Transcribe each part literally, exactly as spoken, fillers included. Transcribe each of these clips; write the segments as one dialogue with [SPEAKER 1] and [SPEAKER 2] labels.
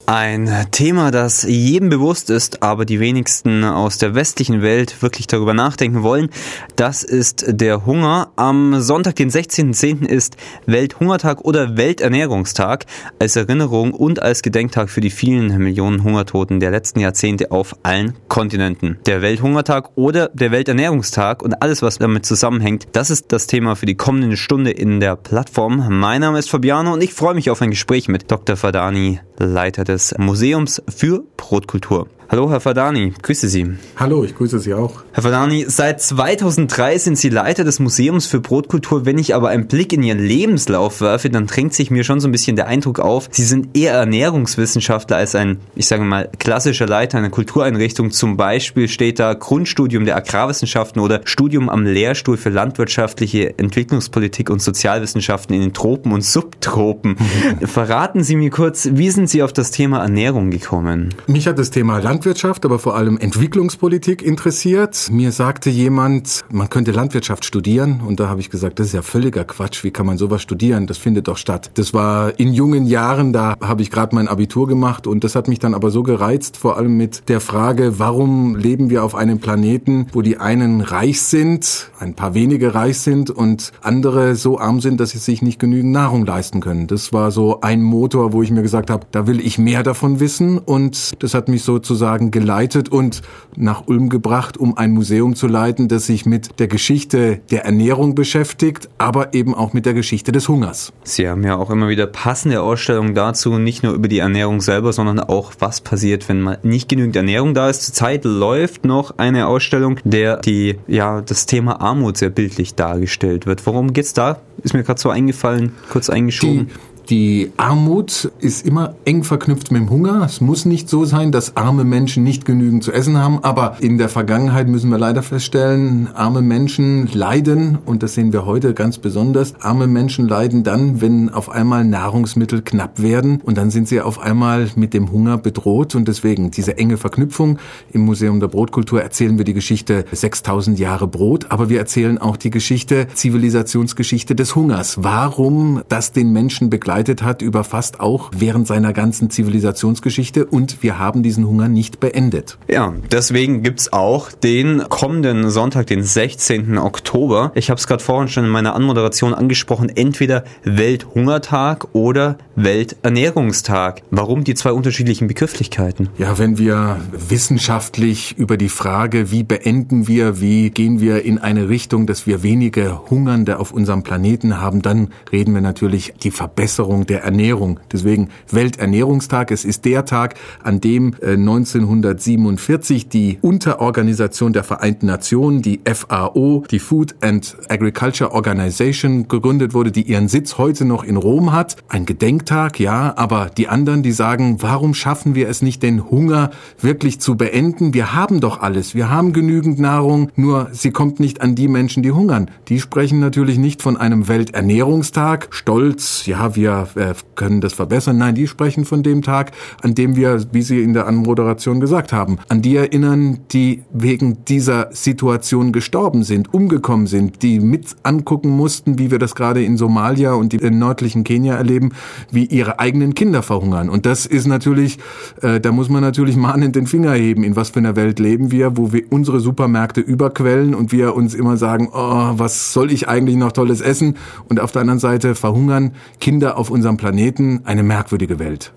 [SPEAKER 1] Ein Thema, das jedem bewusst ist, aber die wenigsten aus der westlichen Welt wirklich darüber nachdenken wollen, das ist der Hunger. Am Sonntag, den sechzehnten zehnten ist Welthungertag oder Welternährungstag als Erinnerung und als Gedenktag für die vielen Millionen Hungertoten der letzten Jahrzehnte auf allen Kontinenten. Der Welthungertag oder der Welternährungstag und alles, was damit zusammenhängt, das ist das Thema für die kommende Stunde in der Plattform. Mein Name ist Fabiano und ich freue mich auf ein Gespräch mit Doktor Fardani, Leiter des Museums für Brotkultur. Hallo Herr Fardani, grüße Sie.
[SPEAKER 2] Hallo, ich grüße Sie auch.
[SPEAKER 1] Herr Fardani, seit zweitausenddrei sind Sie Leiter des Museums für Brotkultur. Wenn ich aber einen Blick in Ihren Lebenslauf werfe, dann drängt sich mir schon so ein bisschen der Eindruck auf, Sie sind eher Ernährungswissenschaftler als ein, ich sage mal, klassischer Leiter einer Kultureinrichtung. Zum Beispiel steht da Grundstudium der Agrarwissenschaften oder Studium am Lehrstuhl für landwirtschaftliche Entwicklungspolitik und Sozialwissenschaften in den Tropen und Subtropen. Verraten Sie mir kurz, wie sind Sie auf das Thema Ernährung gekommen?
[SPEAKER 2] Mich hat das Thema Landwirtschaft Landwirtschaft, aber vor allem Entwicklungspolitik interessiert. Mir sagte jemand, man könnte Landwirtschaft studieren und da habe ich gesagt, das ist ja völliger Quatsch, wie kann man sowas studieren, das findet doch statt. Das war in jungen Jahren, da habe ich gerade mein Abitur gemacht und das hat mich dann aber so gereizt, vor allem mit der Frage, warum leben wir auf einem Planeten, wo die einen reich sind, ein paar wenige reich sind und andere so arm sind, dass sie sich nicht genügend Nahrung leisten können. Das war so ein Motor, wo ich mir gesagt habe, da will ich mehr davon wissen und das hat mich sozusagen geleitet und nach Ulm gebracht, um ein Museum zu leiten, das sich mit der Geschichte der Ernährung beschäftigt, aber eben auch mit der Geschichte des Hungers.
[SPEAKER 1] Sie haben ja auch immer wieder passende Ausstellungen dazu, nicht nur über die Ernährung selber, sondern auch, was passiert, wenn mal nicht genügend Ernährung da ist. Zurzeit läuft noch eine Ausstellung, der die ja das Thema Armut sehr bildlich dargestellt wird. Worum geht's da? Ist mir gerade so eingefallen, kurz eingeschoben.
[SPEAKER 2] Die Die Armut ist immer eng verknüpft mit dem Hunger. Es muss nicht so sein, dass arme Menschen nicht genügend zu essen haben, aber in der Vergangenheit müssen wir leider feststellen, arme Menschen leiden, und das sehen wir heute ganz besonders, arme Menschen leiden dann, wenn auf einmal Nahrungsmittel knapp werden und dann sind sie auf einmal mit dem Hunger bedroht und deswegen diese enge Verknüpfung. Im Museum der Brotkultur erzählen wir die Geschichte sechstausend Jahre Brot, aber wir erzählen auch die Geschichte, Zivilisationsgeschichte des Hungers. Warum das den Menschen begleitet hat über fast auch während seiner ganzen Zivilisationsgeschichte und wir haben diesen Hunger nicht beendet.
[SPEAKER 1] Ja, deswegen gibt's auch den kommenden Sonntag, den sechzehnten Oktober. Ich habe es gerade vorhin schon in meiner Anmoderation angesprochen, entweder Welthungertag oder Welternährungstag. Warum die zwei unterschiedlichen Begrifflichkeiten?
[SPEAKER 2] Ja, wenn wir wissenschaftlich über die Frage, wie beenden wir, wie gehen wir in eine Richtung, dass wir wenige Hungernde auf unserem Planeten haben, dann reden wir natürlich die Verbesserung der Ernährung. Deswegen Welternährungstag. Es ist der Tag, an dem neunzehnhundertsiebenundvierzig die Unterorganisation der Vereinten Nationen, die F A O, die Food and Agriculture Organization, gegründet wurde, die ihren Sitz heute noch in Rom hat. Ein Gedenktag, ja, aber die anderen, die sagen, warum schaffen wir es nicht, den Hunger wirklich zu beenden? Wir haben doch alles. Wir haben genügend Nahrung, nur sie kommt nicht an die Menschen, die hungern. Die sprechen natürlich nicht von einem Welternährungstag. Stolz, ja, wir Wir können das verbessern. Nein, die sprechen von dem Tag, an dem wir, wie Sie in der Anmoderation gesagt haben, an die erinnern, die wegen dieser Situation gestorben sind, umgekommen sind, die mit angucken mussten, wie wir das gerade in Somalia und im nördlichen Kenia erleben, wie ihre eigenen Kinder verhungern. Und das ist natürlich, äh, da muss man natürlich mahnend den Finger heben, in was für einer Welt leben wir, wo wir unsere Supermärkte überquellen und wir uns immer sagen, oh, was soll ich eigentlich noch Tolles essen? Und auf der anderen Seite verhungern Kinder auf unserem Planeten, eine merkwürdige Welt.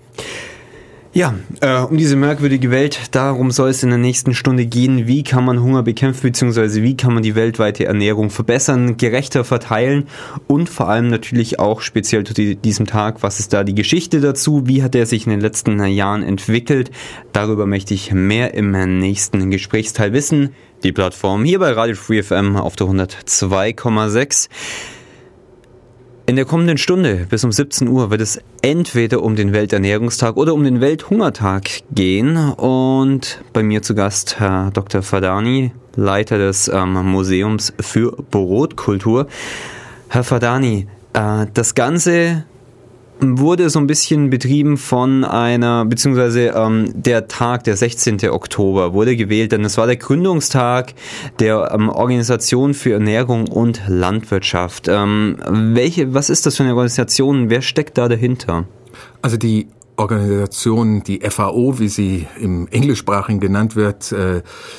[SPEAKER 1] Ja, äh, um diese merkwürdige Welt, darum soll es in der nächsten Stunde gehen. Wie kann man Hunger bekämpfen, beziehungsweise wie kann man die weltweite Ernährung verbessern, gerechter verteilen und vor allem natürlich auch speziell zu diesem Tag, was ist da die Geschichte dazu, wie hat er sich in den letzten Jahren entwickelt. Darüber möchte ich mehr im nächsten Gesprächsteil wissen. Die Plattform hier bei Radio Free F M auf der hundertzwei Komma sechs. In der kommenden Stunde bis um siebzehn Uhr wird es entweder um den Welternährungstag oder um den Welthungertag gehen. Und bei mir zu Gast Herr Doktor Fardani, Leiter des ähm, Museums für Brotkultur. Herr Fardani, äh, das Ganze wurde so ein bisschen betrieben von einer, beziehungsweise ähm, der Tag, der sechzehnten Oktober wurde gewählt, denn es war der Gründungstag der ähm, Organisation für Ernährung und Landwirtschaft. Ähm, welche, was ist das für eine Organisation? Wer steckt da dahinter?
[SPEAKER 2] Also die Organisation, die F A O, wie sie im Englischsprachigen genannt wird, äh,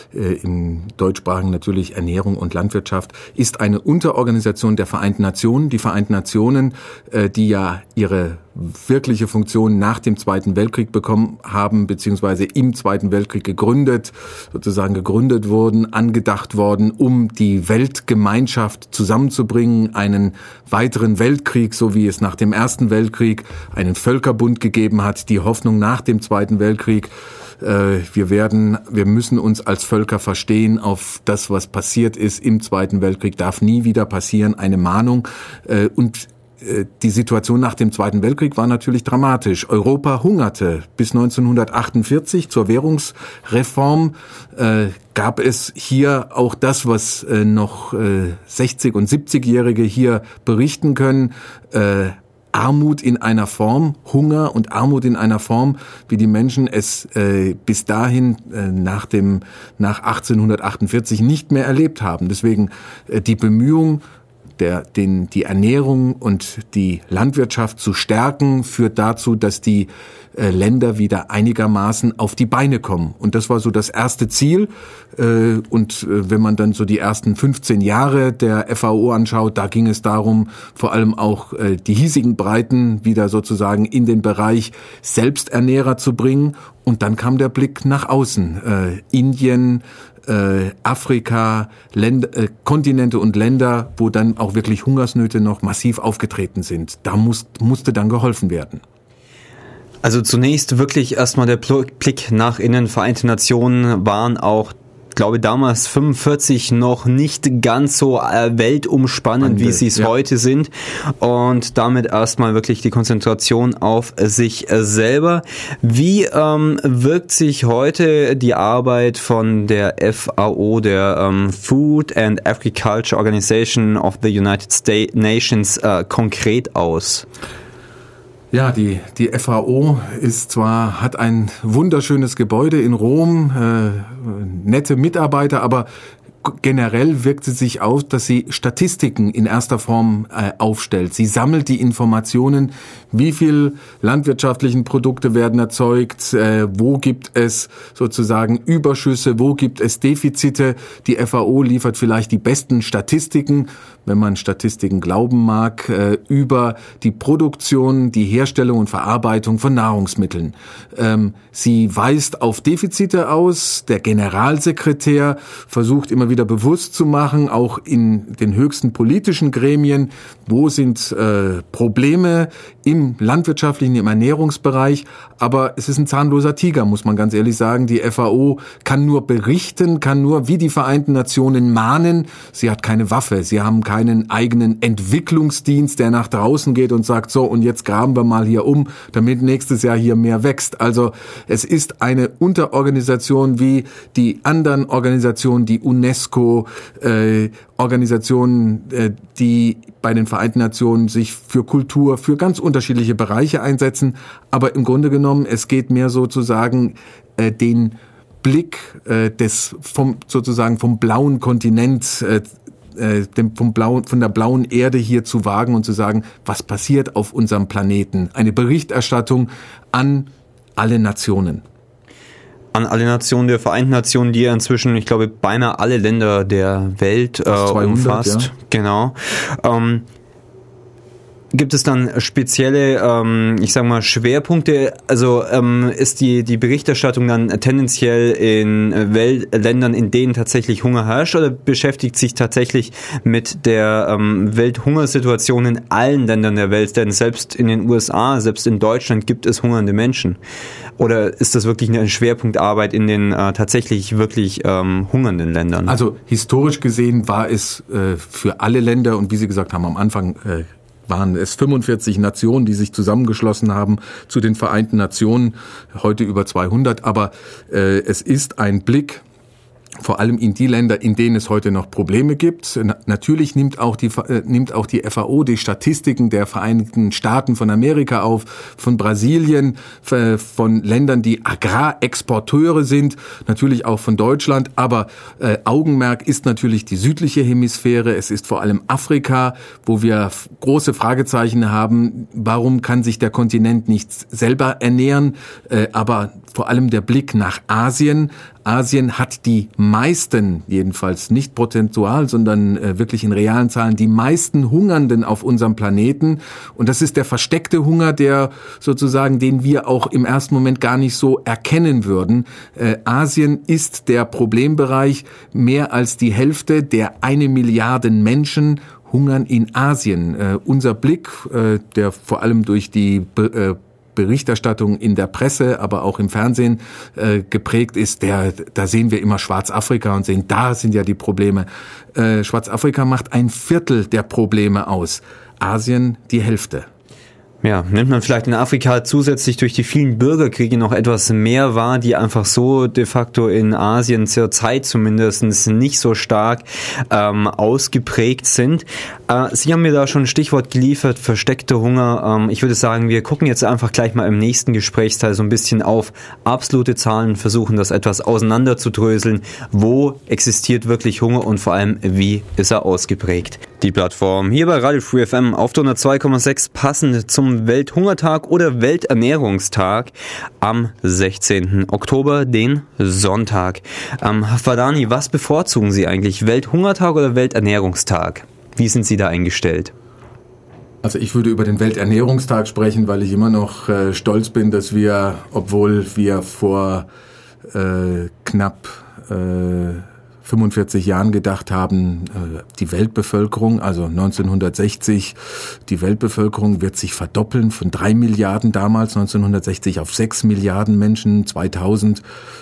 [SPEAKER 2] im Deutschsprachigen natürlich Ernährung und Landwirtschaft, ist eine Unterorganisation der Vereinten Nationen. Die Vereinten Nationen, äh, die ja ihre wirkliche Funktion nach dem Zweiten Weltkrieg bekommen haben, beziehungsweise im Zweiten Weltkrieg gegründet, sozusagen gegründet wurden, angedacht worden, um die Weltgemeinschaft zusammenzubringen, einen weiteren Weltkrieg, so wie es nach dem Ersten Weltkrieg einen Völkerbund gegeben hat, die Hoffnung nach dem Zweiten Weltkrieg, äh, wir werden, wir müssen uns als Völker verstehen auf das, was passiert ist im Zweiten Weltkrieg, darf nie wieder passieren, eine Mahnung, äh, und die Situation nach dem Zweiten Weltkrieg war natürlich dramatisch. Europa hungerte. Bis neunzehnhundertachtundvierzig zur Währungsreform äh, gab es hier auch das, was äh, noch äh, sechzig- und siebzigjährige hier berichten können. Äh, Armut in einer Form, Hunger und Armut in einer Form, wie die Menschen es äh, bis dahin äh, nach dem nach achtzehnhundertachtundvierzig nicht mehr erlebt haben. Deswegen äh, die Bemühung, Der, den, die Ernährung und die Landwirtschaft zu stärken, führt dazu, dass die äh, Länder wieder einigermaßen auf die Beine kommen. Und das war so das erste Ziel. Äh, und äh, wenn man dann so die ersten fünfzehn Jahre der F A O anschaut, da ging es darum, vor allem auch äh, die hiesigen Breiten wieder sozusagen in den Bereich Selbsternährer zu bringen. Und dann kam der Blick nach außen. Äh, Indien, Äh, Afrika, Länder, äh, Kontinente und Länder, wo dann auch wirklich Hungersnöte noch massiv aufgetreten sind. Da muss, musste dann geholfen werden.
[SPEAKER 1] Also zunächst wirklich erstmal der Blick nach innen. Vereinte Nationen waren auch, glaube damals fünfundvierzig noch nicht ganz so äh, weltumspannend, wie sie es ja. heute sind, und damit erstmal wirklich die Konzentration auf sich äh, selber. Wie ähm, wirkt sich heute die Arbeit von der F A O, der ähm, Food and Agriculture Organization of the United States Nations, äh, konkret aus?
[SPEAKER 2] Ja, die, die F A O ist zwar, hat ein wunderschönes Gebäude in Rom, äh, nette Mitarbeiter, aber generell wirkt sie sich aus, dass sie Statistiken in erster Form äh, aufstellt. Sie sammelt die Informationen, wie viel landwirtschaftlichen Produkte werden erzeugt, äh, wo gibt es sozusagen Überschüsse, wo gibt es Defizite. Die F A O liefert vielleicht die besten Statistiken, wenn man Statistiken glauben mag, äh, über die Produktion, die Herstellung und Verarbeitung von Nahrungsmitteln. Ähm, sie weist auf Defizite aus. Der Generalsekretär versucht immer wieder wieder bewusst zu machen, auch in den höchsten politischen Gremien, wo sind äh, Probleme im landwirtschaftlichen, im Ernährungsbereich. Aber es ist ein zahnloser Tiger, muss man ganz ehrlich sagen. Die F A O kann nur berichten, kann nur wie die Vereinten Nationen mahnen. Sie hat keine Waffe, sie haben keinen eigenen Entwicklungsdienst, der nach draußen geht und sagt, so, und jetzt graben wir mal hier um, damit nächstes Jahr hier mehr wächst. Also es ist eine Unterorganisation wie die anderen Organisationen, die UNESCO, Äh, Organisationen, äh, die bei den Vereinten Nationen sich für Kultur, für ganz unterschiedliche Bereiche einsetzen. Aber im Grunde genommen, es geht mehr sozusagen äh, den Blick äh, des vom sozusagen vom blauen Kontinent, äh, äh, dem, vom blauen, von der blauen Erde hier zu wagen und zu sagen, was passiert auf unserem Planeten. Eine Berichterstattung an alle Nationen.
[SPEAKER 1] An alle Nationen der Vereinten Nationen, die ja inzwischen, ich glaube, beinahe alle Länder der Welt äh, umfasst. Ja. Genau. Ähm, Gibt es dann spezielle, ähm, ich sag mal, Schwerpunkte? Also ähm, ist die die Berichterstattung dann tendenziell in Welt- Ländern, in denen tatsächlich Hunger herrscht, oder beschäftigt sich tatsächlich mit der ähm, Welthungersituation in allen Ländern der Welt? Denn selbst in den U S A, selbst in Deutschland gibt es hungernde Menschen. Oder ist das wirklich eine Schwerpunktarbeit in den äh, tatsächlich wirklich ähm, hungernden Ländern?
[SPEAKER 2] Also historisch gesehen war es äh, für alle Länder, und wie Sie gesagt haben am Anfang, äh, waren es fünfundvierzig Nationen, die sich zusammengeschlossen haben zu den Vereinten Nationen, heute über zweihundert. Aber äh, es ist ein Blick vor allem in die Länder, in denen es heute noch Probleme gibt. Natürlich nimmt auch die, äh, nimmt auch die F A O die Statistiken der Vereinigten Staaten von Amerika auf, von Brasilien, äh, von Ländern, die Agrarexporteure sind, natürlich auch von Deutschland. Aber äh, Augenmerk ist natürlich die südliche Hemisphäre. Es ist vor allem Afrika, wo wir große Fragezeichen haben. Warum kann sich der Kontinent nicht selber ernähren? Äh, aber vor allem der Blick nach Asien. Asien hat die meisten, jedenfalls nicht prozentual, sondern äh, wirklich in realen Zahlen, die meisten Hungernden auf unserem Planeten. Und das ist der versteckte Hunger, der sozusagen, den wir auch im ersten Moment gar nicht so erkennen würden. Äh, Asien ist der Problembereich. Mehr als die Hälfte der eine Milliarde Menschen hungern in Asien. Äh, unser Blick, äh, der vor allem durch die äh, Berichterstattung in der Presse, aber auch im Fernsehen äh, geprägt ist, der, da sehen wir immer Schwarzafrika und sehen, da sind ja die Probleme. Äh, Schwarzafrika macht ein Viertel der Probleme aus, Asien die Hälfte.
[SPEAKER 1] Ja, nimmt man vielleicht in Afrika zusätzlich durch die vielen Bürgerkriege noch etwas mehr wahr, die einfach so de facto in Asien zur Zeit zumindest nicht so stark ähm, ausgeprägt sind. Äh, Sie haben mir da schon ein Stichwort geliefert, versteckter Hunger. Ähm, ich würde sagen, wir gucken jetzt einfach gleich mal im nächsten Gesprächsteil so ein bisschen auf absolute Zahlen, versuchen das etwas auseinanderzudröseln. Wo existiert wirklich Hunger und vor allem, wie ist er ausgeprägt? Die Plattform hier bei Radio Free F M auf der hundertzwei Komma sechs passend zum Welthungertag oder Welternährungstag am sechzehnten Oktober, den Sonntag. Ähm, Fadani, was bevorzugen Sie eigentlich? Welthungertag oder Welternährungstag? Wie sind Sie da eingestellt?
[SPEAKER 2] Also ich würde über den Welternährungstag sprechen, weil ich immer noch äh, stolz bin, dass wir, obwohl wir vor äh, knapp äh, fünfundvierzig Jahren gedacht haben, die Weltbevölkerung, also neunzehnhundertsechzig, die Weltbevölkerung wird sich verdoppeln von drei Milliarden damals, neunzehnhundertsechzig auf sechs Milliarden Menschen, zweitausend.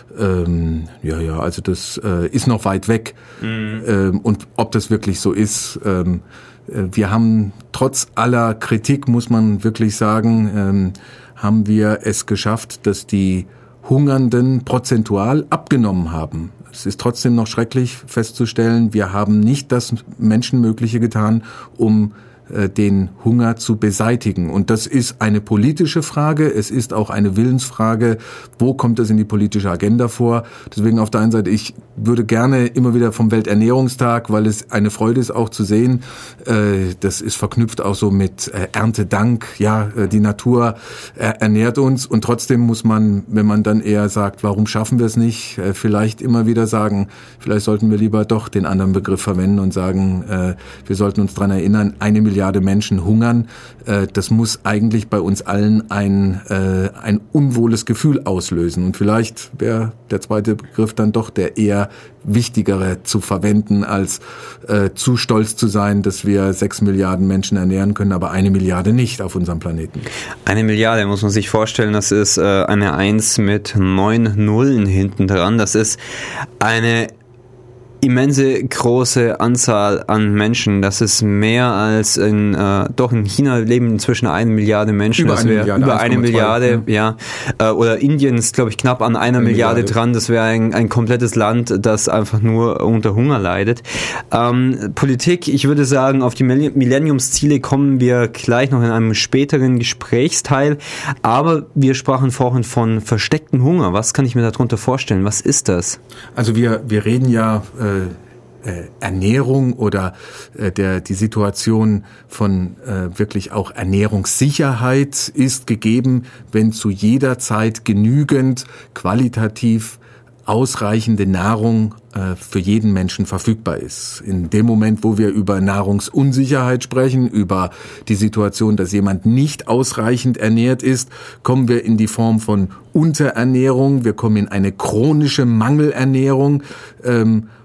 [SPEAKER 2] Ähm, ja, ja, also das äh, ist noch weit weg. Mhm. Ähm, und ob das wirklich so ist, ähm, wir haben trotz aller Kritik, muss man wirklich sagen, ähm, haben wir es geschafft, dass die Hungernden prozentual abgenommen haben. Es ist trotzdem noch schrecklich festzustellen, wir haben nicht das Menschenmögliche getan, um äh, den Hunger zu beseitigen. Und das ist eine politische Frage, es ist auch eine Willensfrage, wo kommt das in die politische Agenda vor? Deswegen auf der einen Seite, ich würde gerne immer wieder vom Welternährungstag, weil es eine Freude ist auch zu sehen, äh, das ist verknüpft auch so mit äh, Erntedank, ja, äh, die Natur äh, ernährt uns und trotzdem muss man, wenn man dann eher sagt, warum schaffen wir es nicht, äh, vielleicht immer wieder sagen, vielleicht sollten wir lieber doch den anderen Begriff verwenden und sagen, äh, wir sollten uns daran erinnern, eine Milliarde Menschen hungern, äh, das muss eigentlich bei uns allen ein, äh, ein unwohles Gefühl auslösen und vielleicht wäre der zweite Begriff dann doch der eher wichtigere zu verwenden, als äh, zu stolz zu sein, dass wir sechs Milliarden Menschen ernähren können, aber eine Milliarde nicht auf unserem Planeten.
[SPEAKER 1] Eine Milliarde muss man sich vorstellen, das ist äh, eine Eins mit neun Nullen hinten dran. Das ist eine immense große Anzahl an Menschen. Das ist mehr als in, äh, doch in China leben inzwischen eine Milliarde Menschen.
[SPEAKER 2] Über
[SPEAKER 1] das
[SPEAKER 2] eine
[SPEAKER 1] wäre
[SPEAKER 2] Milliarde,
[SPEAKER 1] über eine Milliarde, ja. ja. Äh, oder Indien ist, glaube ich, knapp an einer eine Milliarde, Milliarde dran. Das wäre ein, ein komplettes Land, das einfach nur unter Hunger leidet. Ähm, Politik, ich würde sagen, auf die Millenniumsziele kommen wir gleich noch in einem späteren Gesprächsteil. Aber wir sprachen vorhin von versteckten Hunger. Was kann ich mir darunter vorstellen? Was ist das?
[SPEAKER 2] Also wir, wir reden ja äh, Äh, Ernährung oder äh, der die Situation von äh, wirklich auch Ernährungssicherheit ist gegeben, wenn zu jeder Zeit genügend qualitativ ausreichende Nahrung äh, für jeden Menschen verfügbar ist. In dem Moment, wo wir über Nahrungsunsicherheit sprechen, über die Situation, dass jemand nicht ausreichend ernährt ist, kommen wir in die Form von Unterernährung, wir kommen in eine chronische Mangelernährung ähm,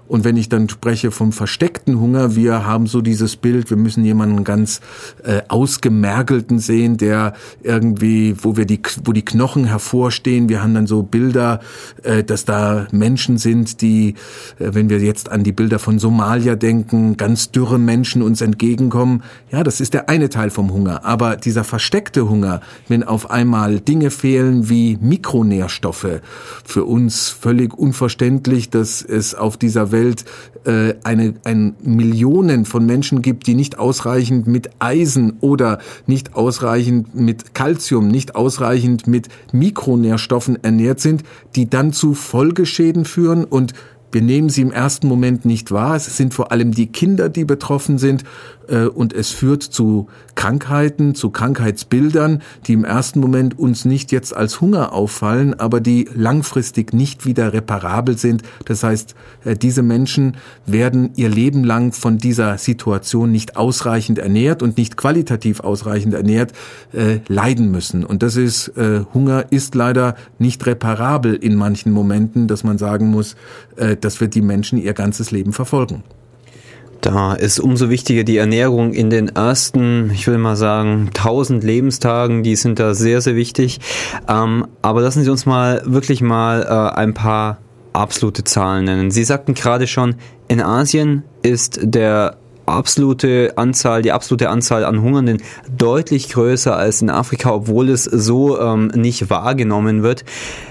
[SPEAKER 2] Und wenn ich dann spreche vom versteckten Hunger, wir haben so dieses Bild, wir müssen jemanden ganz äh, ausgemergelten sehen, der irgendwie, wo wir die, wo die Knochen hervorstehen. Wir haben dann so Bilder, äh, dass da Menschen sind, die, äh, wenn wir jetzt an die Bilder von Somalia denken, ganz dürre Menschen uns entgegenkommen. Ja, das ist der eine Teil vom Hunger. Aber dieser versteckte Hunger, wenn auf einmal Dinge fehlen wie Mikronährstoffe, für uns völlig unverständlich, dass es auf dieser Welt äh, eine, ein Millionen von Menschen gibt, die nicht ausreichend mit Eisen oder nicht ausreichend mit Calcium, nicht ausreichend mit Mikronährstoffen ernährt sind, die dann zu Folgeschäden führen, und wir nehmen sie im ersten Moment nicht wahr. Es sind vor allem die Kinder, die betroffen sind, äh, und es führt zu Krankheiten, zu Krankheitsbildern, die im ersten Moment uns nicht jetzt als Hunger auffallen, aber die langfristig nicht wieder reparabel sind. Das heißt, äh, diese Menschen werden ihr Leben lang von dieser Situation nicht ausreichend ernährt und nicht qualitativ ausreichend ernährt äh, leiden müssen. Und das ist, äh, Hunger ist leider nicht reparabel in manchen Momenten, dass man sagen muss, äh, das wird die Menschen ihr ganzes Leben verfolgen.
[SPEAKER 1] Da ist umso wichtiger die Ernährung in den ersten, ich will mal sagen, tausend Lebenstagen, die sind da sehr, sehr wichtig. Ähm, aber lassen Sie uns mal wirklich mal äh, ein paar absolute Zahlen nennen. Sie sagten gerade schon, in Asien ist der absolute Anzahl, die absolute Anzahl an Hungernden deutlich größer als in Afrika, obwohl es so ähm, nicht wahrgenommen wird.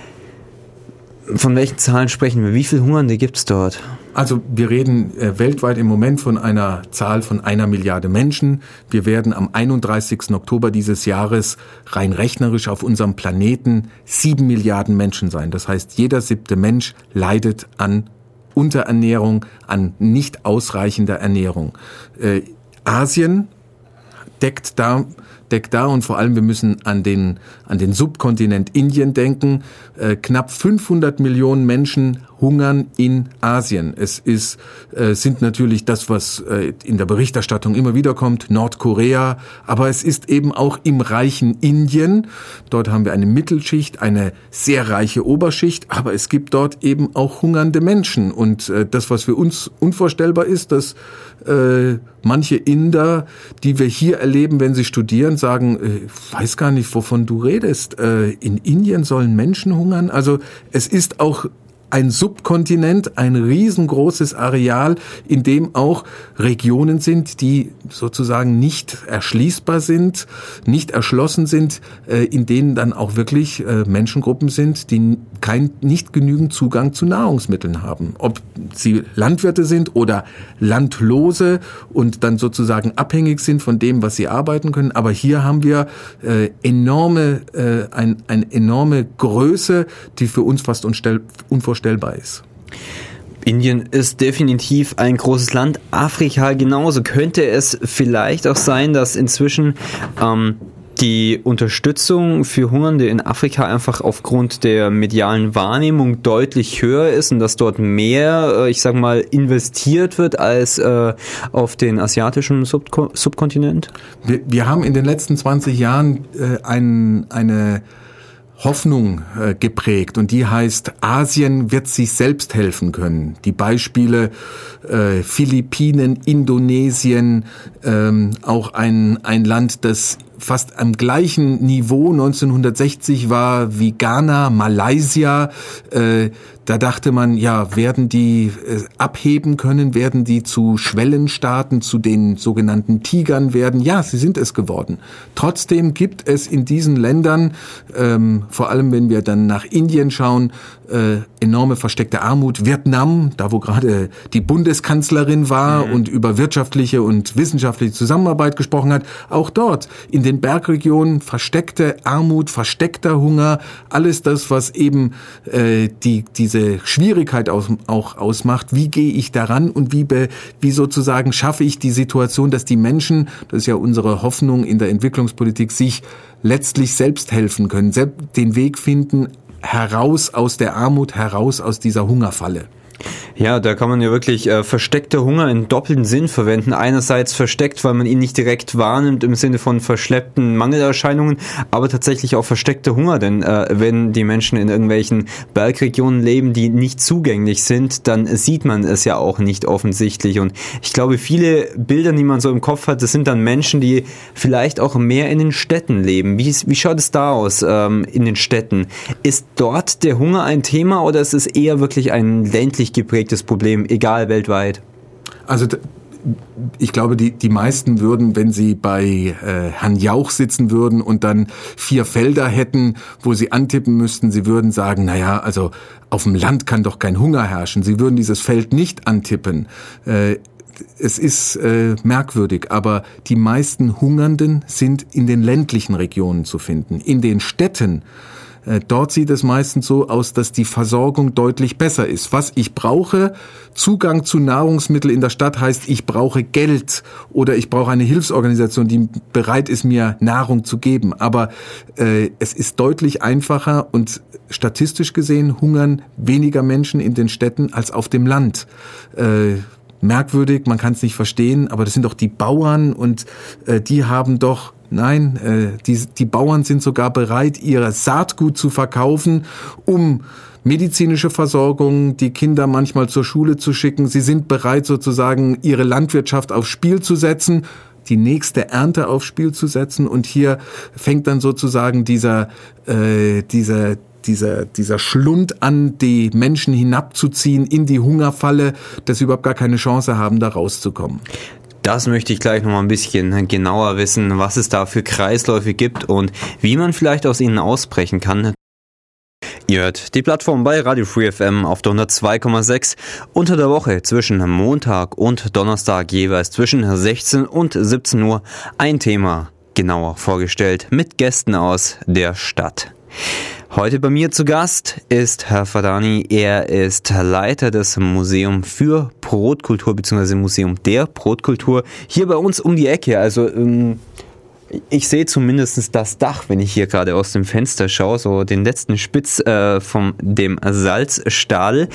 [SPEAKER 1] Von welchen Zahlen sprechen wir? Wie viele Hungernde gibt es dort?
[SPEAKER 2] Also wir reden äh, weltweit im Moment von einer Zahl von einer Milliarde Menschen. Wir werden am einunddreißigsten Oktober dieses Jahres rein rechnerisch auf unserem Planeten sieben Milliarden Menschen sein. Das heißt, jeder siebte Mensch leidet an Unterernährung, an nicht ausreichender Ernährung. Äh, Asien deckt da deckt da und vor allem wir müssen an den an den Subkontinent Indien denken. Äh, knapp fünfhundert Millionen Menschen hungern in Asien. Es ist äh, sind natürlich das, was äh, in der Berichterstattung immer wieder kommt, Nordkorea, aber es ist eben auch im reichen Indien. Dort haben wir eine Mittelschicht, eine sehr reiche Oberschicht, aber es gibt dort eben auch hungernde Menschen. Und äh, das, was für uns unvorstellbar ist, dass äh, manche Inder, die wir hier erleben, wenn sie studieren, sagen, ich weiß gar nicht, wovon du redest. Äh, in Indien sollen Menschen hungern? Also es ist auch ein Subkontinent, ein riesengroßes Areal, in dem auch Regionen sind, die sozusagen nicht erschließbar sind, nicht erschlossen sind, in denen dann auch wirklich Menschengruppen sind, die kein, nicht genügend Zugang zu Nahrungsmitteln haben. Ob sie Landwirte sind oder Landlose und dann sozusagen abhängig sind von dem, was sie arbeiten können. Aber hier haben wir äh, enorme, äh, ein, eine enorme Größe, die für uns fast unstell, unvorstellbar ist.
[SPEAKER 1] Indien ist definitiv ein großes Land. Afrika genauso. Könnte es vielleicht auch sein, dass inzwischen ähm, die Unterstützung für Hungernde in Afrika einfach aufgrund der medialen Wahrnehmung deutlich höher ist und dass dort mehr, ich sag mal, investiert wird als äh, auf den asiatischen Subko- Subkontinent?
[SPEAKER 2] Wir, wir haben in den letzten zwanzig Jahren äh, ein, eine Hoffnung äh, geprägt und die heißt, Asien wird sich selbst helfen können. Die Beispiele äh, Philippinen, Indonesien, ähm, auch ein, ein Land, das fast am gleichen Niveau neunzehnhundertsechzig war wie Ghana, Malaysia. Äh, da dachte man, ja, werden die äh, abheben können, werden die zu Schwellenstaaten, zu den sogenannten Tigern werden? Ja, sie sind es geworden. Trotzdem gibt es in diesen Ländern, ähm, vor allem wenn wir dann nach Indien schauen, äh, enorme versteckte Armut. Vietnam, da wo gerade die Bundeskanzlerin war mhm. und über wirtschaftliche und wissenschaftliche Zusammenarbeit gesprochen hat, auch dort in den Bergregionen versteckte Armut, versteckter Hunger, alles das, was eben äh, die diese Schwierigkeit aus, auch ausmacht. Wie gehe ich daran und wie, be, wie sozusagen schaffe ich die Situation, dass die Menschen, das ist ja unsere Hoffnung in der Entwicklungspolitik, sich letztlich selbst helfen können, selbst den Weg finden, heraus aus der Armut, heraus aus dieser Hungerfalle.
[SPEAKER 1] Ja, da kann man ja wirklich äh, versteckter Hunger in doppelten Sinn verwenden. Einerseits versteckt, weil man ihn nicht direkt wahrnimmt im Sinne von verschleppten Mangelerscheinungen, aber tatsächlich auch versteckter Hunger, denn äh, wenn die Menschen in irgendwelchen Bergregionen leben, die nicht zugänglich sind, dann sieht man es ja auch nicht offensichtlich. Und ich glaube, viele Bilder, die man so im Kopf hat, das sind dann Menschen, die vielleicht auch mehr in den Städten leben. Wie, wie schaut es da aus ähm, in den Städten? Ist dort der Hunger ein Thema oder ist es eher wirklich ein ländlich geprägtes Problem, egal weltweit?
[SPEAKER 2] Also ich glaube, die, die meisten würden, wenn sie bei äh, Herrn Jauch sitzen würden und dann vier Felder hätten, wo sie antippen müssten, sie würden sagen, naja, also auf dem Land kann doch kein Hunger herrschen. Sie würden dieses Feld nicht antippen. Äh, es ist äh, merkwürdig, aber die meisten Hungernden sind in den ländlichen Regionen zu finden. In den Städten dort sieht es meistens so aus, dass die Versorgung deutlich besser ist. Was ich brauche, Zugang zu Nahrungsmitteln in der Stadt heißt, ich brauche Geld oder ich brauche eine Hilfsorganisation, die bereit ist, mir Nahrung zu geben. Aber äh, es ist deutlich einfacher und statistisch gesehen hungern weniger Menschen in den Städten als auf dem Land. Äh, merkwürdig, man kann es nicht verstehen, aber das sind doch die Bauern und äh, die haben doch Nein, äh, die, die Bauern sind sogar bereit, ihr Saatgut zu verkaufen, um medizinische Versorgung, die Kinder manchmal zur Schule zu schicken. Sie sind bereit, sozusagen ihre Landwirtschaft aufs Spiel zu setzen, die nächste Ernte aufs Spiel zu setzen. Und hier fängt dann sozusagen dieser, äh, dieser, dieser, dieser Schlund an, die Menschen hinabzuziehen in die Hungerfalle, dass sie überhaupt gar keine Chance haben, da rauszukommen.
[SPEAKER 1] Das möchte ich gleich noch mal ein bisschen genauer wissen, was es da für Kreisläufe gibt und wie man vielleicht aus ihnen ausbrechen kann. Ihr hört die Plattform bei Radio Free F M auf der hundertzwei Komma sechs unter der Woche zwischen Montag und Donnerstag jeweils zwischen sechzehn und siebzehn Uhr ein Thema genauer vorgestellt mit Gästen aus der Stadt. Heute bei mir zu Gast ist Herr Fadani. Er ist Leiter des Museum für Brotkultur bzw. Museum der Brotkultur hier bei uns um die Ecke. Also ähm, ich sehe zumindest das Dach, wenn ich hier gerade aus dem Fenster schaue, so den letzten Spitz äh, von dem Salzstadel.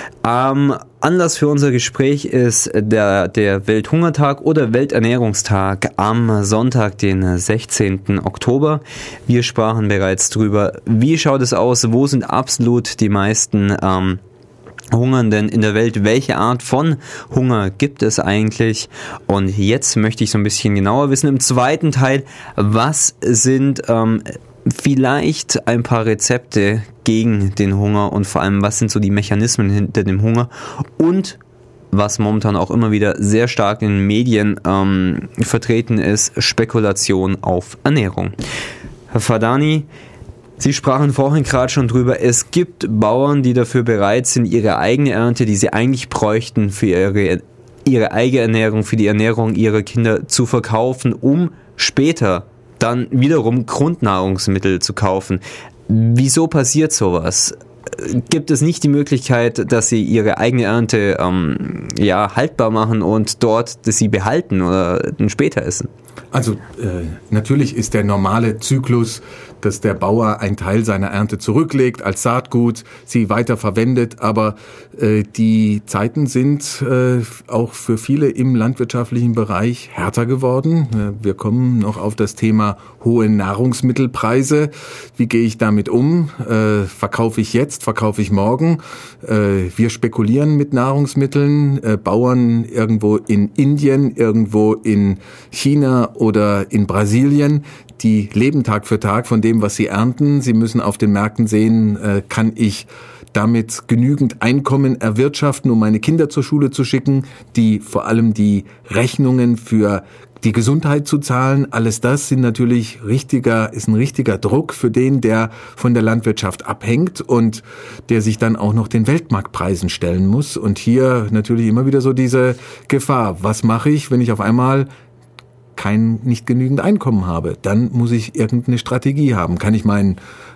[SPEAKER 1] Ähm, Anlass für unser Gespräch ist der, der Welthungertag oder Welternährungstag am Sonntag, den sechzehnten Oktober. Wir sprachen bereits drüber, wie schaut es aus, wo sind absolut die meisten ähm, Hungernden in der Welt, welche Art von Hunger gibt es eigentlich? Und jetzt möchte ich so ein bisschen genauer wissen im zweiten Teil, was sind ähm, vielleicht ein paar Rezepte gegen den Hunger und vor allem, was sind so die Mechanismen hinter dem Hunger und was momentan auch immer wieder sehr stark in den Medien ähm, vertreten ist, Spekulation auf Ernährung. Herr Fadani, Sie sprachen vorhin gerade schon drüber, es gibt Bauern, die dafür bereit sind, ihre eigene Ernte, die sie eigentlich bräuchten für ihre, ihre eigene Ernährung, für die Ernährung ihrer Kinder zu verkaufen, um später dann wiederum Grundnahrungsmittel zu kaufen. Wieso passiert sowas? Gibt es nicht die Möglichkeit, dass sie ihre eigene Ernte ähm, ja, haltbar machen und dort dass sie behalten oder dann später essen?
[SPEAKER 2] Also äh, natürlich ist der normale Zyklus, dass der Bauer einen Teil seiner Ernte zurücklegt als Saatgut, sie weiter verwendet, aber äh, die Zeiten sind äh, auch für viele im landwirtschaftlichen Bereich härter geworden. Äh, wir kommen noch auf das Thema hohe Nahrungsmittelpreise. Wie gehe ich damit um? Äh, verkaufe ich jetzt, verkaufe ich morgen? Äh, wir spekulieren mit Nahrungsmitteln. Äh, Bauern irgendwo in Indien, irgendwo in China oder in Brasilien, die leben Tag für Tag von dem, was sie ernten. Sie müssen auf den Märkten sehen, äh, kann ich damit genügend Einkommen erwirtschaften, um meine Kinder zur Schule zu schicken, die vor allem die Rechnungen für die Gesundheit zu zahlen. Alles das sind natürlich richtiger, ist ein richtiger Druck für den, der von der Landwirtschaft abhängt und der sich dann auch noch den Weltmarktpreisen stellen muss. Und hier natürlich immer wieder so diese Gefahr. Was mache ich, wenn ich auf einmal kein, nicht genügend Einkommen habe? Dann muss ich irgendeine Strategie haben. Kann ich meinen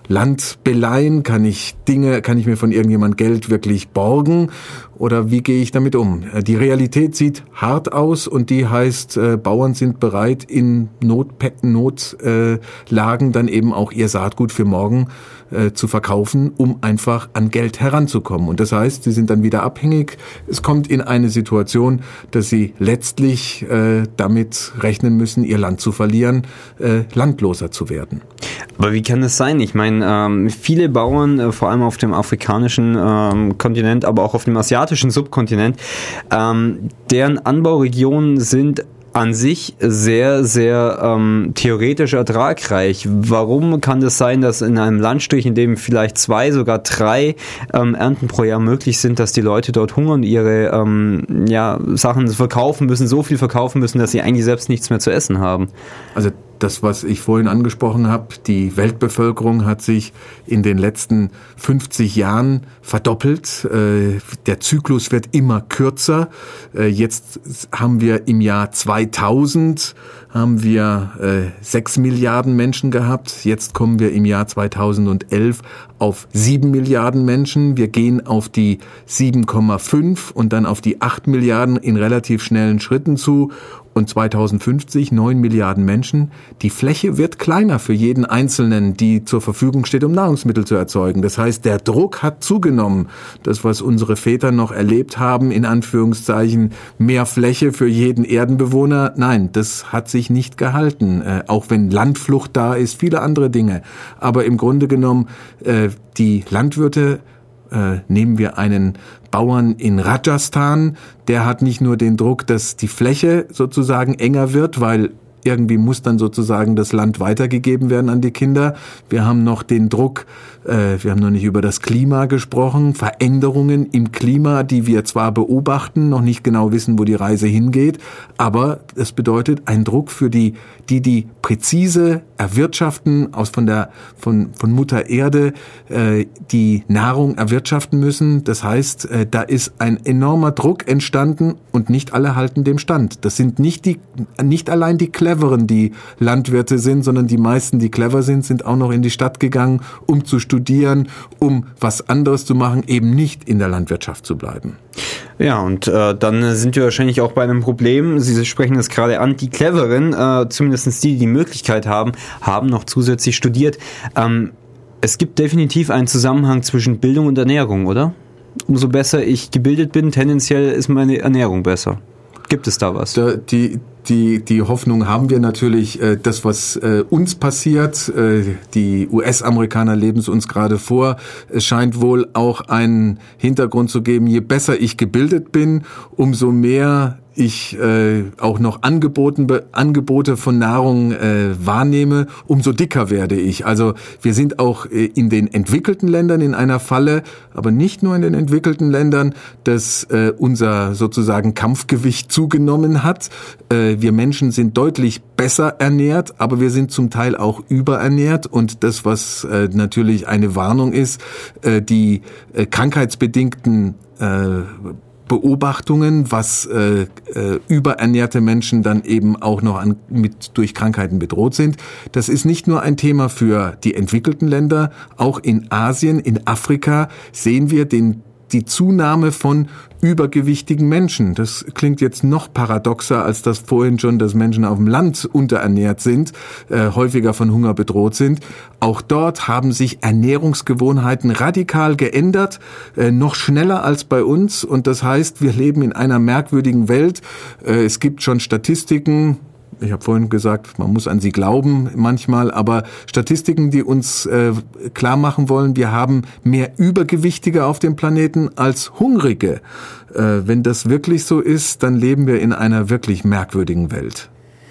[SPEAKER 2] Land beleihen? Kann ich Dinge, kann ich mir von irgendjemand Geld wirklich borgen? Oder wie gehe ich damit um? Die Realität sieht hart aus und die heißt, äh, Bauern sind bereit, in Notlagen Not, äh, dann eben auch ihr Saatgut für morgen äh, zu verkaufen, um einfach an Geld heranzukommen. Und das heißt, sie sind dann wieder abhängig. Es kommt in eine Situation, dass sie letztlich äh, damit rechnen müssen, ihr Land zu verlieren, äh, landloser zu werden.
[SPEAKER 1] Aber wie kann das sein? Ich meine, ähm, viele Bauern, äh, vor allem auf dem afrikanischen ähm, Kontinent, aber auch auf dem asiatischen Subkontinent, ähm, deren Anbauregionen sind an sich sehr, sehr ähm, theoretisch ertragreich. Warum kann das sein, dass in einem Landstrich, in dem vielleicht zwei, sogar drei ähm, Ernten pro Jahr möglich sind, dass die Leute dort hungern, ihre ähm, ja, Sachen verkaufen müssen, so viel verkaufen müssen, dass sie eigentlich selbst nichts mehr zu essen haben?
[SPEAKER 2] Also das, was ich vorhin angesprochen habe, die Weltbevölkerung hat sich in den letzten fünfzig Jahren verdoppelt. Der Zyklus wird immer kürzer. Jetzt haben wir im Jahr zweitausend haben wir sechs Milliarden Menschen gehabt. Jetzt kommen wir im Jahr zweitausendelf auf sieben Milliarden Menschen. Wir gehen auf die sieben Komma fünf und dann auf die acht Milliarden in relativ schnellen Schritten zu. Und zweitausendfünfzig neun Milliarden Menschen. Die Fläche wird kleiner für jeden Einzelnen, die zur Verfügung steht, um Nahrungsmittel zu erzeugen. Das heißt, der Druck hat zugenommen. Das, was unsere Väter noch erlebt haben, in Anführungszeichen, mehr Fläche für jeden Erdenbewohner. Nein, das hat sich nicht gehalten. Äh, auch wenn Landflucht da ist, viele andere Dinge. Aber im Grunde genommen, äh, die Landwirte, äh, nehmen wir einen Bauern in Rajasthan, der hat nicht nur den Druck, dass die Fläche sozusagen enger wird, weil irgendwie muss dann sozusagen das Land weitergegeben werden an die Kinder. Wir haben noch den Druck, äh, wir haben noch nicht über das Klima gesprochen, Veränderungen im Klima, die wir zwar beobachten, noch nicht genau wissen, wo die Reise hingeht, aber es bedeutet ein Druck für die, die die präzise erwirtschaften, aus von der von von Mutter Erde äh, die Nahrung erwirtschaften müssen. Das heißt, äh, da ist ein enormer Druck entstanden und nicht alle halten dem stand. Das sind nicht die nicht allein die Cleveren, die Landwirte sind, sondern die meisten, die clever sind, sind auch noch in die Stadt gegangen, um zu studieren, um was anderes zu machen, eben nicht in der Landwirtschaft zu bleiben.
[SPEAKER 1] Ja, und äh, dann sind wir wahrscheinlich auch bei einem Problem. Sie sprechen das gerade an, die Cleveren, äh, zumindest die, die die Möglichkeit haben, haben noch zusätzlich studiert. Ähm, es gibt definitiv einen Zusammenhang zwischen Bildung und Ernährung, oder? Umso besser ich gebildet bin, tendenziell ist meine Ernährung besser. Gibt es da was?
[SPEAKER 2] Da, die Die, die Hoffnung haben wir natürlich, äh, das, was äh, uns passiert, äh, die U S-Amerikaner leben es uns gerade vor, es scheint wohl auch einen Hintergrund zu geben, je besser ich gebildet bin, umso mehr ich äh, auch noch Angeboten, Angebote von Nahrung äh, wahrnehme, umso dicker werde ich. Also wir sind auch äh, in den entwickelten Ländern in einer Falle, aber nicht nur in den entwickelten Ländern, dass äh, unser sozusagen Kampfgewicht zugenommen hat. Äh, wir Menschen sind deutlich besser ernährt, aber wir sind zum Teil auch überernährt. Und das, was äh, natürlich eine Warnung ist, äh, die äh, krankheitsbedingten äh, Beobachtungen, was äh, äh, überernährte Menschen dann eben auch noch an, mit durch Krankheiten bedroht sind. Das ist nicht nur ein Thema für die entwickelten Länder, auch in Asien, in Afrika sehen wir den die Zunahme von übergewichtigen Menschen. Das klingt jetzt noch paradoxer, als das vorhin schon, dass Menschen auf dem Land unterernährt sind, äh, häufiger von Hunger bedroht sind. Auch dort haben sich Ernährungsgewohnheiten radikal geändert, äh, noch schneller als bei uns. Und das heißt, wir leben in einer merkwürdigen Welt. Äh, es gibt schon Statistiken, ich habe vorhin gesagt, man muss an sie glauben manchmal, aber Statistiken, die uns äh, klar machen wollen, wir haben mehr Übergewichtige auf dem Planeten als Hungrige. Äh, wenn das wirklich so ist, dann leben wir in einer wirklich merkwürdigen Welt.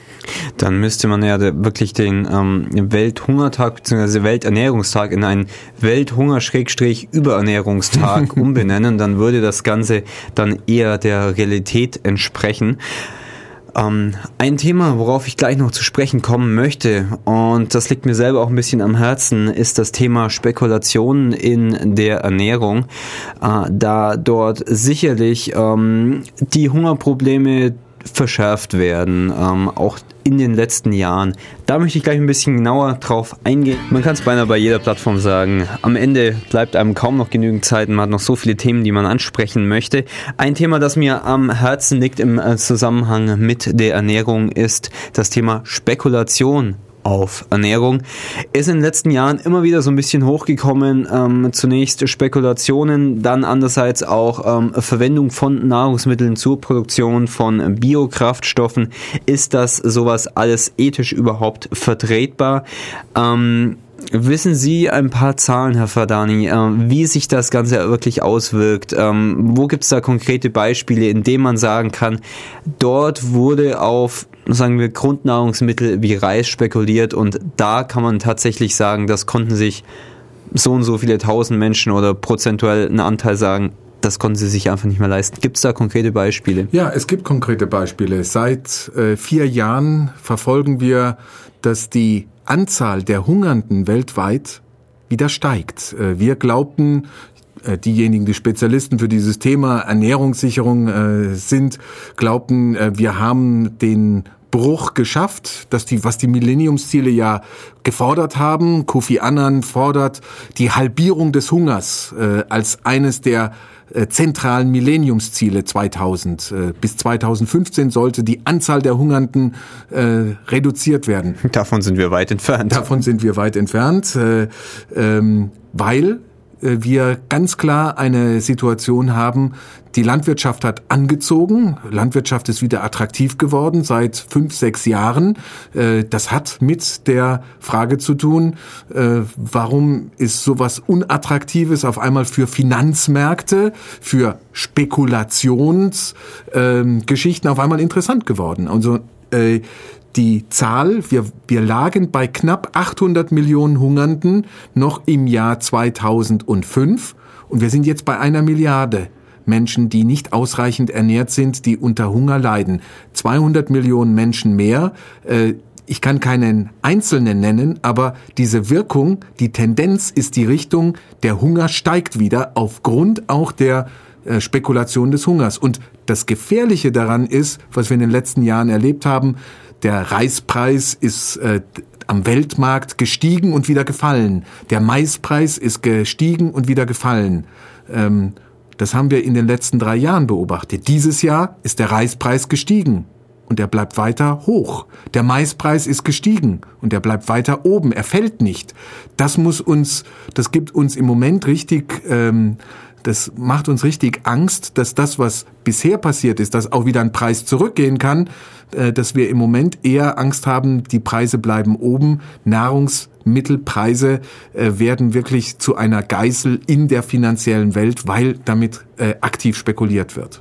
[SPEAKER 1] Dann müsste man ja wirklich den ähm, Welthungertag bzw. Welternährungstag in einen Welthunger-Überernährungstag umbenennen. Dann würde das Ganze dann eher der Realität entsprechen. Ähm, ein Thema, worauf ich gleich noch zu sprechen kommen möchte, und das liegt mir selber auch ein bisschen am Herzen, ist das Thema Spekulationen in der Ernährung, äh, da dort sicherlich ähm, die Hungerprobleme verschärft werden, ähm, auch in den letzten Jahren. Da möchte ich gleich ein bisschen genauer drauf eingehen. Man kann es beinahe bei jeder Plattform sagen. Am Ende bleibt einem kaum noch genügend Zeit. Man hat noch so viele Themen, die man ansprechen möchte. Ein Thema, das mir am Herzen liegt im Zusammenhang mit der Ernährung, ist das Thema Spekulation auf Ernährung. Ist in den letzten Jahren immer wieder so ein bisschen hochgekommen. Ähm, zunächst Spekulationen, dann andererseits auch ähm, Verwendung von Nahrungsmitteln zur Produktion von Biokraftstoffen. Ist das sowas alles ethisch überhaupt vertretbar? Ähm, Wissen Sie ein paar Zahlen, Herr Fardani, äh, wie sich das Ganze wirklich auswirkt? Ähm, wo gibt es da konkrete Beispiele, in denen man sagen kann, dort wurde auf, sagen wir, Grundnahrungsmittel wie Reis spekuliert und da kann man tatsächlich sagen, das konnten sich so und so viele tausend Menschen oder prozentuell einen Anteil sagen, das konnten sie sich einfach nicht mehr leisten. Gibt es da konkrete Beispiele?
[SPEAKER 2] Ja, es gibt konkrete Beispiele. Seit äh, vier Jahren verfolgen wir, dass die Anzahl der Hungernden weltweit wieder steigt. Wir glaubten, diejenigen, die Spezialisten für dieses Thema Ernährungssicherung sind, glaubten, wir haben den Bruch geschafft, dass die, was die Millenniumsziele ja gefordert haben. Kofi Annan fordert die Halbierung des Hungers äh, als eines der äh, zentralen Millenniumsziele zweitausend. Äh, bis zweitausendfünfzehn sollte die Anzahl der Hungernden äh, reduziert werden.
[SPEAKER 1] Davon sind wir weit entfernt.
[SPEAKER 2] Davon sind wir weit entfernt, äh, ähm, weil wir ganz klar eine Situation haben, die Landwirtschaft hat angezogen, Landwirtschaft ist wieder attraktiv geworden seit fünf, sechs Jahren. Das hat mit der Frage zu tun, warum ist sowas Unattraktives auf einmal für Finanzmärkte, für Spekulationsgeschichten auf einmal interessant geworden. Also die Zahl, wir, wir lagen bei knapp achthundert Millionen Hungernden noch im Jahr zweitausendfünf und wir sind jetzt bei einer Milliarde Menschen, die nicht ausreichend ernährt sind, die unter Hunger leiden. zweihundert Millionen Menschen mehr. Ich kann keinen Einzelnen nennen, aber diese Wirkung, die Tendenz ist die Richtung, der Hunger steigt wieder aufgrund auch der Spekulation des Hungers. Und das Gefährliche daran ist, was wir in den letzten Jahren erlebt haben, der Reispreis ist äh, am Weltmarkt gestiegen und wieder gefallen. Der Maispreis ist gestiegen und wieder gefallen. Ähm, das haben wir in den letzten drei Jahren beobachtet. Dieses Jahr ist der Reispreis gestiegen und er bleibt weiter hoch. Der Maispreis ist gestiegen und er bleibt weiter oben. Er fällt nicht. Das muss uns, das gibt uns im Moment richtig, ähm, das macht uns richtig Angst, dass das, was bisher passiert ist, dass auch wieder ein Preis zurückgehen kann, äh, dass wir im Moment eher Angst haben, die Preise bleiben oben. Nahrungsmittelpreise äh, werden wirklich zu einer Geißel in der finanziellen Welt, weil damit äh, aktiv spekuliert wird.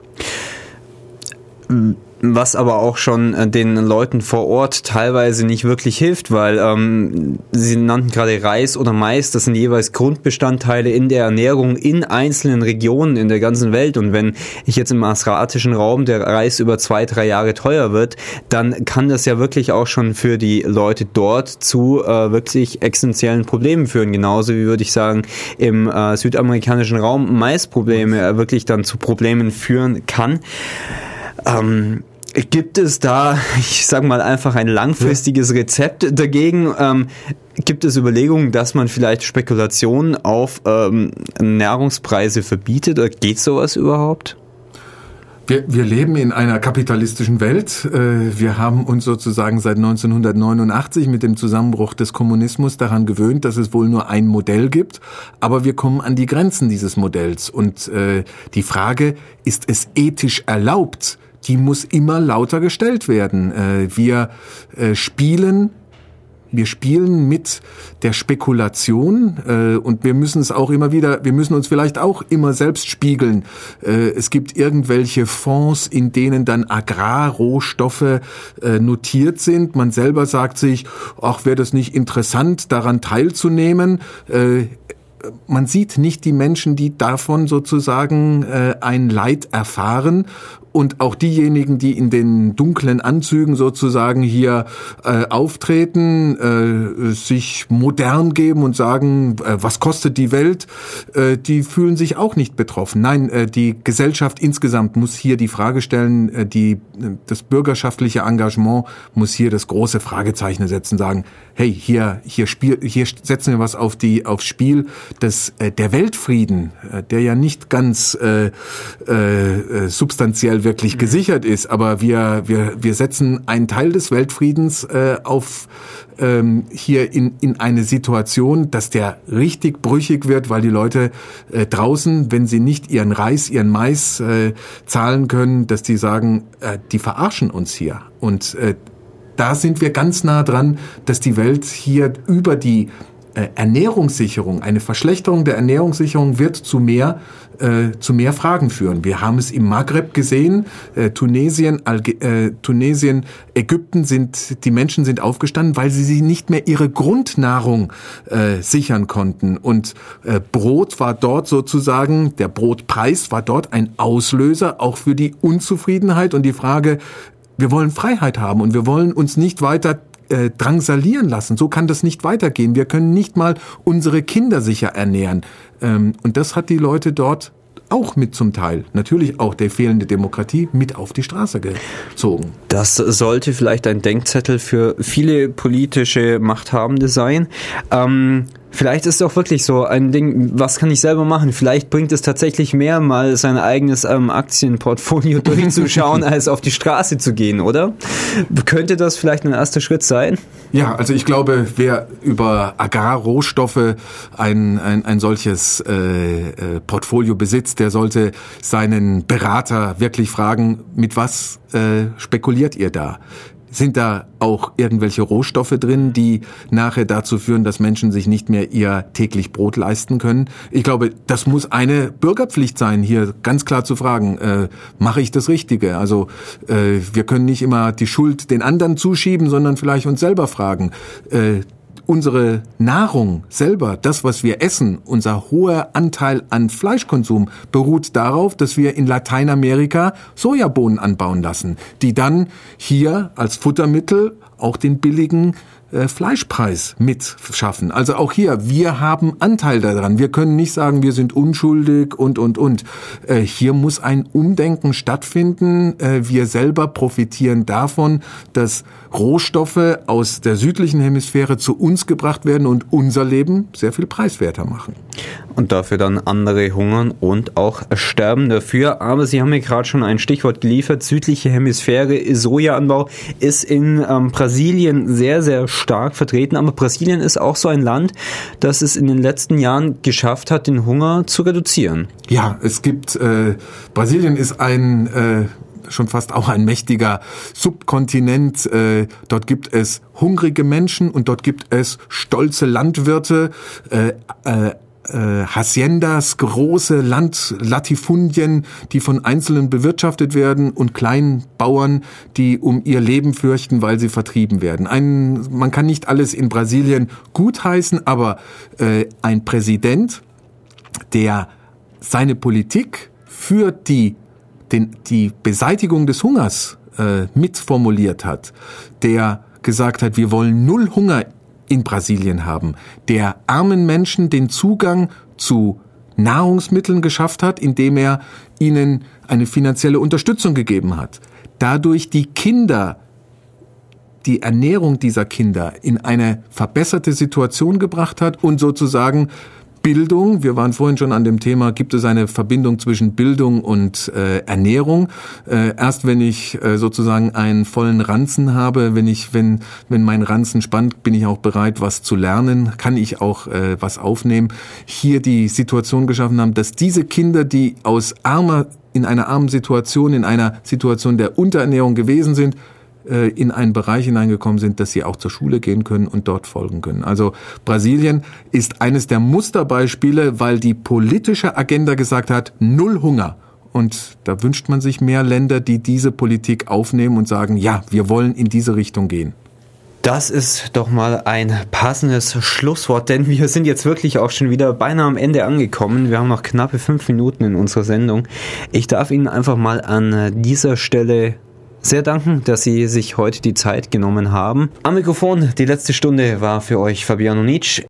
[SPEAKER 1] Was aber auch schon äh, den Leuten vor Ort teilweise nicht wirklich hilft, weil ähm, sie nannten gerade Reis oder Mais, das sind jeweils Grundbestandteile in der Ernährung in einzelnen Regionen in der ganzen Welt. Und wenn ich jetzt im asiatischen Raum der Reis über zwei, drei Jahre teuer wird, dann kann das ja wirklich auch schon für die Leute dort zu äh, wirklich existenziellen Problemen führen. Genauso wie, würde ich sagen, im äh, südamerikanischen Raum Maisprobleme äh, wirklich dann zu Problemen führen kann. Ähm, Gibt es da, ich sag mal, einfach ein langfristiges Rezept dagegen? Ähm, gibt es Überlegungen, dass man vielleicht Spekulationen auf ähm, Nahrungspreise verbietet? Oder geht sowas überhaupt?
[SPEAKER 2] Wir, wir leben in einer kapitalistischen Welt. Wir haben uns sozusagen seit neunzehnhundertneunundachtzig mit dem Zusammenbruch des Kommunismus daran gewöhnt, dass es wohl nur ein Modell gibt. Aber wir kommen an die Grenzen dieses Modells. Und äh, die Frage, ist es ethisch erlaubt, die muss immer lauter gestellt werden. Äh, wir äh, spielen Wir spielen mit der Spekulation äh, und wir müssen es auch immer wieder, wir müssen uns vielleicht auch immer selbst spiegeln. Äh, es gibt irgendwelche Fonds, in denen dann Agrarrohstoffe äh, notiert sind. Man selber sagt sich, ach, wäre das nicht interessant, daran teilzunehmen? Äh, man sieht nicht die Menschen, die davon sozusagen äh, ein Leid erfahren. Und auch diejenigen, die in den dunklen Anzügen sozusagen hier äh, auftreten, äh, sich modern geben und sagen, äh, was kostet die Welt, äh, die fühlen sich auch nicht betroffen. Nein, äh, die Gesellschaft insgesamt muss hier die Frage stellen, äh, die, das bürgerschaftliche Engagement muss hier das große Fragezeichen setzen, sagen, hey, hier, hier, spiel, hier setzen wir was auf die, aufs Spiel, dass äh, der Weltfrieden, äh, der ja nicht ganz äh, äh, substanziell wirklich gesichert ist, aber wir wir wir setzen einen Teil des Weltfriedens äh, auf ähm, hier in in eine Situation, dass der richtig brüchig wird, weil die Leute äh, draußen, wenn sie nicht ihren Reis, ihren Mais äh, zahlen können, dass die sagen, äh, die verarschen uns hier. Und äh, da sind wir ganz nah dran, dass die Welt hier über die Ernährungssicherung, eine Verschlechterung der Ernährungssicherung wird zu mehr äh, zu mehr Fragen führen. Wir haben es im Maghreb gesehen, äh, Tunesien, Alge- äh, Tunesien, Ägypten sind die Menschen sind aufgestanden, weil sie sich nicht mehr ihre Grundnahrung äh, sichern konnten. Und äh, Brot war dort sozusagen, der Brotpreis war dort ein Auslöser auch für die Unzufriedenheit und die Frage, wir wollen Freiheit haben und wir wollen uns nicht weiter Äh, drangsalieren lassen. So kann das nicht weitergehen. Wir können nicht mal unsere Kinder sicher ernähren. Ähm, und das hat die Leute dort auch mit zum Teil, natürlich auch der fehlende Demokratie, mit auf die Straße gezogen.
[SPEAKER 1] Das sollte vielleicht ein Denkzettel für viele politische Machthabende sein. Ähm, vielleicht ist es auch wirklich so ein Ding, was kann ich selber machen? Vielleicht bringt es tatsächlich mehr, mal sein eigenes ähm, Aktienportfolio durchzuschauen, als auf die Straße zu gehen, oder? Könnte das vielleicht ein erster Schritt sein?
[SPEAKER 2] Ja, also ich glaube, wer über Agrarrohstoffe ein, ein, ein solches äh, äh, Portfolio besitzt, der sollte seinen Berater wirklich fragen, mit was äh, spekuliert ihr da? Sind da auch irgendwelche Rohstoffe drin, die nachher dazu führen, dass Menschen sich nicht mehr ihr täglich Brot leisten können? Ich glaube, das muss eine Bürgerpflicht sein, hier ganz klar zu fragen, äh, mache ich das Richtige? Also äh, wir können nicht immer die Schuld den anderen zuschieben, sondern vielleicht uns selber fragen, äh, unsere Nahrung selber, das, was wir essen, unser hoher Anteil an Fleischkonsum beruht darauf, dass wir in Lateinamerika Sojabohnen anbauen lassen, die dann hier als Futtermittel auch den billigen äh, Fleischpreis mitschaffen. Also auch hier, wir haben Anteil daran. Wir können nicht sagen, wir sind unschuldig und, und, und. Äh, hier muss ein Umdenken stattfinden. Äh, wir selber profitieren davon, dass Rohstoffe aus der südlichen Hemisphäre zu uns gebracht werden und unser Leben sehr viel preiswerter machen.
[SPEAKER 1] Und dafür dann andere hungern und auch sterben dafür. Aber Sie haben mir gerade schon ein Stichwort geliefert. Südliche Hemisphäre, Sojaanbau ist in ähm, Brasilien sehr, sehr stark vertreten. Aber Brasilien ist auch so ein Land, das es in den letzten Jahren geschafft hat, den Hunger zu reduzieren.
[SPEAKER 2] Ja, es gibt, äh, Brasilien ist ein... Äh, schon fast auch ein mächtiger Subkontinent. Äh, dort gibt es hungrige Menschen und dort gibt es stolze Landwirte, äh, äh, äh, Haciendas, große Landlatifundien, die von Einzelnen bewirtschaftet werden und Kleinbauern, die um ihr Leben fürchten, weil sie vertrieben werden. Ein, man kann nicht alles in Brasilien gutheißen, aber äh, ein Präsident, der seine Politik für die Den, die Beseitigung des Hungers äh, mitformuliert hat, der gesagt hat, wir wollen null Hunger in Brasilien haben, der armen Menschen den Zugang zu Nahrungsmitteln geschafft hat, indem er ihnen eine finanzielle Unterstützung gegeben hat, dadurch die Kinder, die Ernährung dieser Kinder in eine verbesserte Situation gebracht hat und sozusagen Bildung, wir waren vorhin schon an dem Thema, gibt es eine Verbindung zwischen Bildung und äh, Ernährung? Äh, erst wenn ich äh, sozusagen einen vollen Ranzen habe, wenn ich, wenn, wenn mein Ranzen spannt, bin ich auch bereit, was zu lernen, kann ich auch äh, was aufnehmen. Hier die Situation geschaffen haben, dass diese Kinder, die aus armer, in einer armen Situation, in einer Situation der Unterernährung gewesen sind, in einen Bereich hineingekommen sind, dass sie auch zur Schule gehen können und dort folgen können. Also Brasilien ist eines der Musterbeispiele, weil die politische Agenda gesagt hat, null Hunger. Und da wünscht man sich mehr Länder, die diese Politik aufnehmen und sagen, ja, wir wollen in diese Richtung gehen.
[SPEAKER 1] Das ist doch mal ein passendes Schlusswort, denn wir sind jetzt wirklich auch schon wieder beinahe am Ende angekommen. Wir haben noch knappe fünf Minuten in unserer Sendung. Ich darf Ihnen einfach mal an dieser Stelle sehr danken, dass Sie sich heute die Zeit genommen haben. Am Mikrofon, die letzte Stunde war für euch Fabiano Nitsch.